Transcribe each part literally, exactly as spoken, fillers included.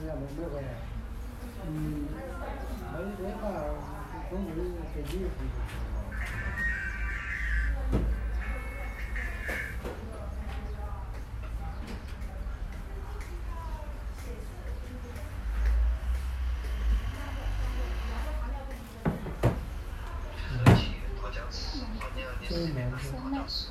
人家没没回来。嗯，没没法，中午飞机。 这一年是。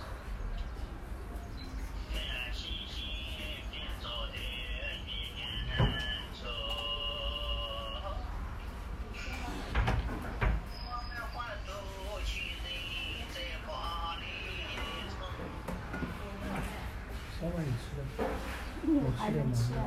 小碗你吃的，我吃点吗？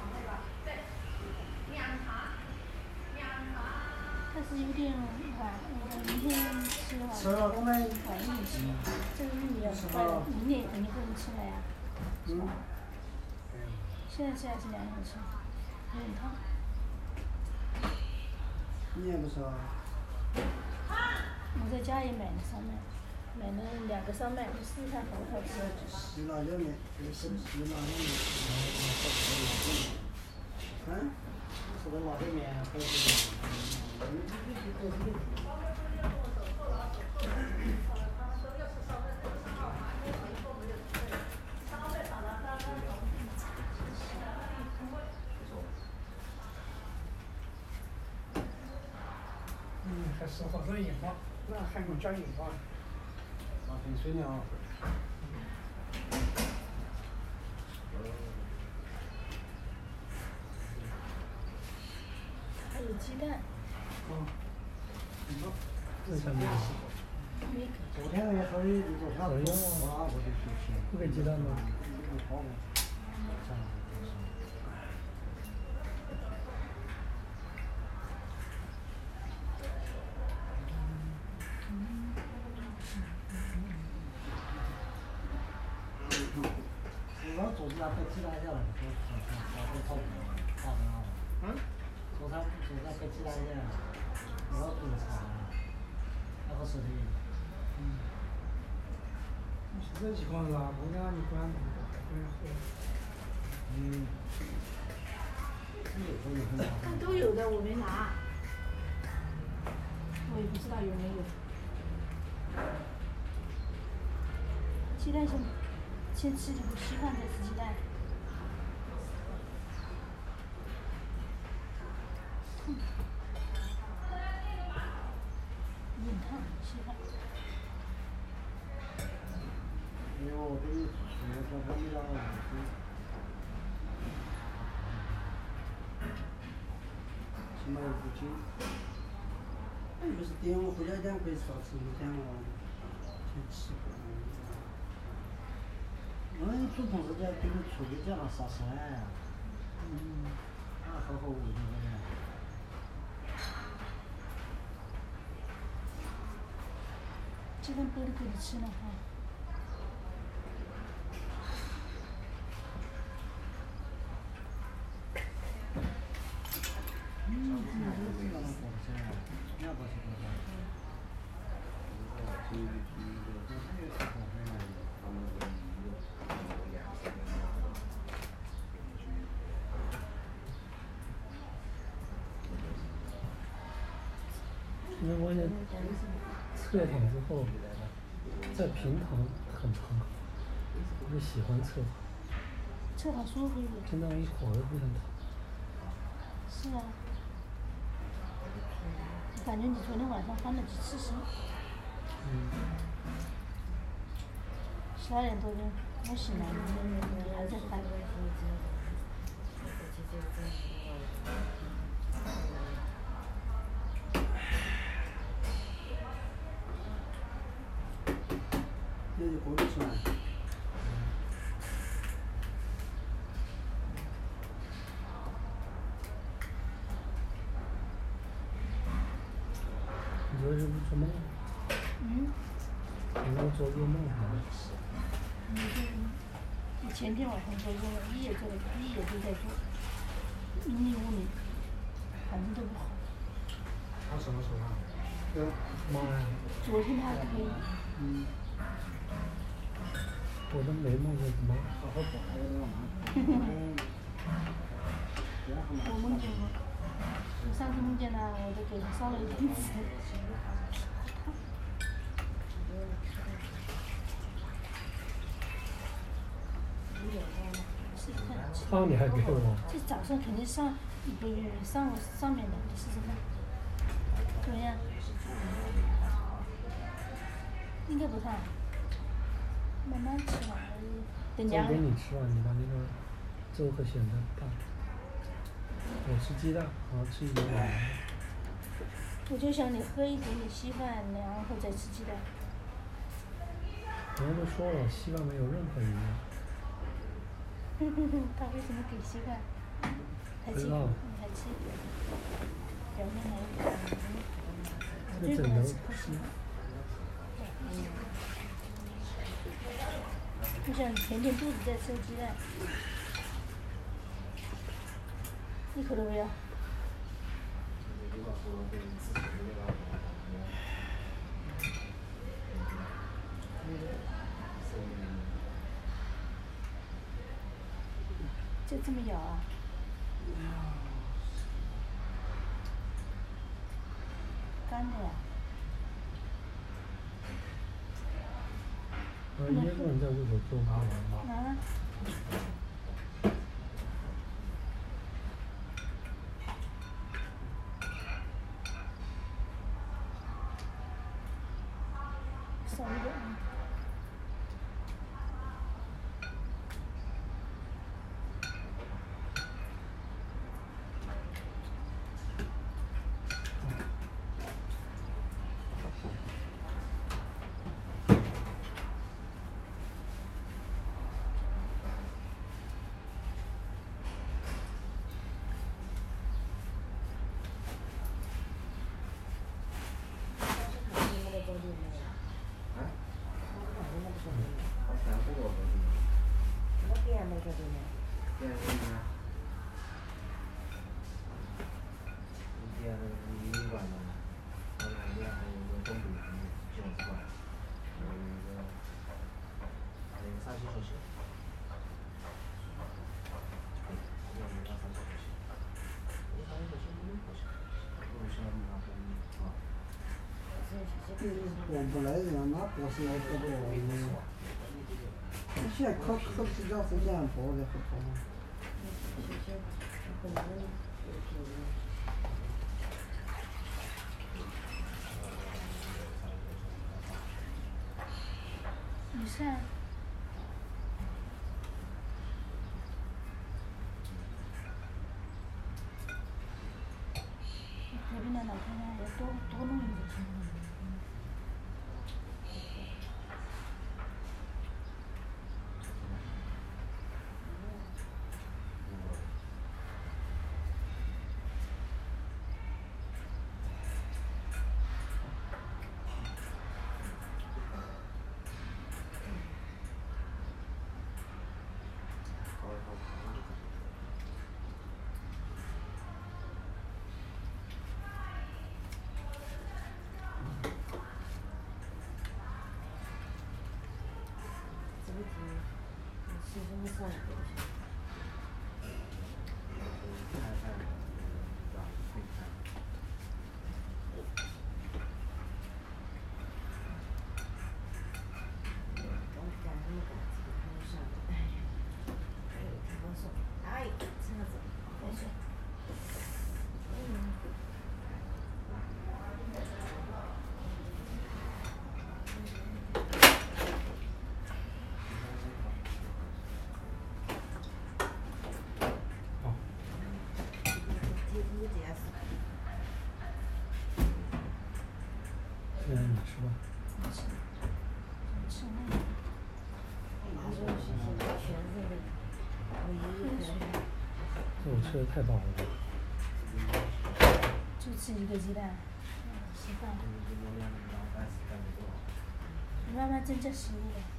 但是有点晚，明天吃好。 吃了我们。 晚一点吃，这个玉米要快了，明年肯定不能吃了呀。 嗯。 现在吃还是凉着吃，有点烫。 你也不吃啊？ 我在家也买了烧麦，买了两个烧麦，我试试看好不好吃。 洗辣椒面，这个是洗辣椒面，嗯，吃的辣椒面还是。 嗯，还是好多盐巴，那还没加盐巴。 放瓶水了。 还有鸡蛋。 嗯。 这上面。 没给。 昨天那个可以，你昨天不花我就去吃。 不给鸡蛋吗？ 不给泡的。我做起来白鸡蛋下来，做做做做炒炒很好。嗯。做菜做菜白鸡蛋下来，我做的炒，还好吃的。嗯。 现在情况是啊，姑娘你管不管好。 嗯。 但都有的，我没拿。我也不知道有没有。鸡蛋先先吃几口稀饭，再吃鸡蛋。嗯。有点烫，稀饭。 哎呦，我给你吃了这个味道。起码有五斤。那就是点我回家点可以少吃一点哦。先吃。我们煮饭是在给你处理掉了啥事哎？嗯。啊，好好味道的。 鸡蛋剥了可以吃了哈。 嗯。你要不吃多少？ 因为我也侧躺之后，在平躺很疼，我就喜欢侧躺。 侧躺舒服一点。 真的，一会儿都不想躺。 是啊。感觉你昨天晚上翻了几次身。 嗯。 十二点多钟，我醒来，你还在翻。 那就过去吃完。 你昨天不做梦？ 嗯。 你要做噩梦吗？ 嗯，就前天晚上做噩梦，一夜做，一夜都在做，迷迷糊糊，反正都不好。 他什么时候啊？对。妈呀！ 昨天他还可以。 嗯。 我都没梦见什么。 好好做，还有那个嘛。嗯。然后。 我梦见过，我上次梦见了，我都给他烧了一瓶纸。 汤你还给我？ 这早上肯定上，不是上上面的，你试试看，怎么样？应该不烫，慢慢吃嘛，等凉。 粥给你吃完，你把那个粥和咸的拌。我吃鸡蛋，然后吃一点点。 我就想你喝一点点稀饭，然后再吃鸡蛋。 人家都说了，稀饭没有任何营养。 他为什么给稀饭？还吃，你还吃一点，表面还有点。我最喜欢吃不稀。就像填填肚子再吃鸡蛋，一口都不要。就这么咬啊？干的呀。 呃，一个人在屋头做吗？ 啊。少一点啊。 我不来人，那不是来不多的。你现在考考试讲时间多的很多。 你是？隔壁那老太太要多多弄一点。 其实你上来就行。哎，这样子，没事。嗯。 现在你吃吧。 吃。吃那个。 这我吃的太饱了。 就吃一个鸡蛋，稀饭。你慢慢增加食物吧。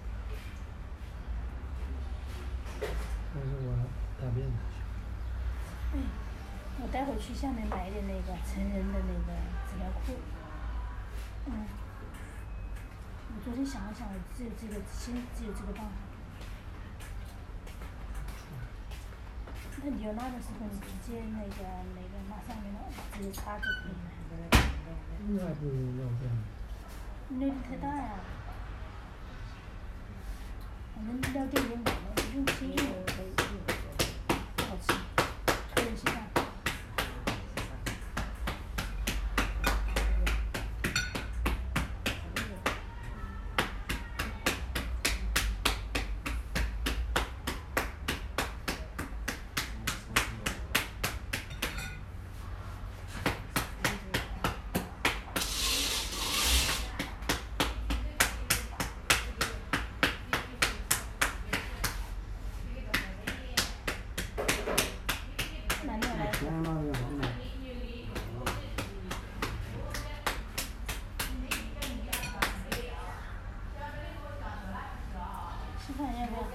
但是我大便的。 哎，我待会儿去下面买点那个成人的那个纸尿裤。嗯。我昨天想了想，只有这个，先只有这个办法。 那你有那的时候，你直接那个那个马上给它直接插就可以了。 那不如要这样。 那个太大呀。反正料店用完了，用新的可以用。好吃，可以吃饭。吃饭要不要？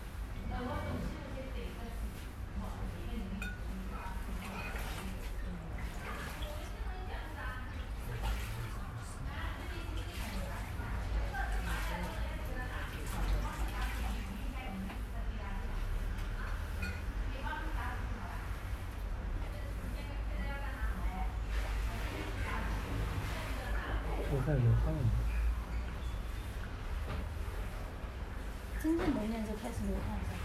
我看流汗了。 真正的练就开始流汗了。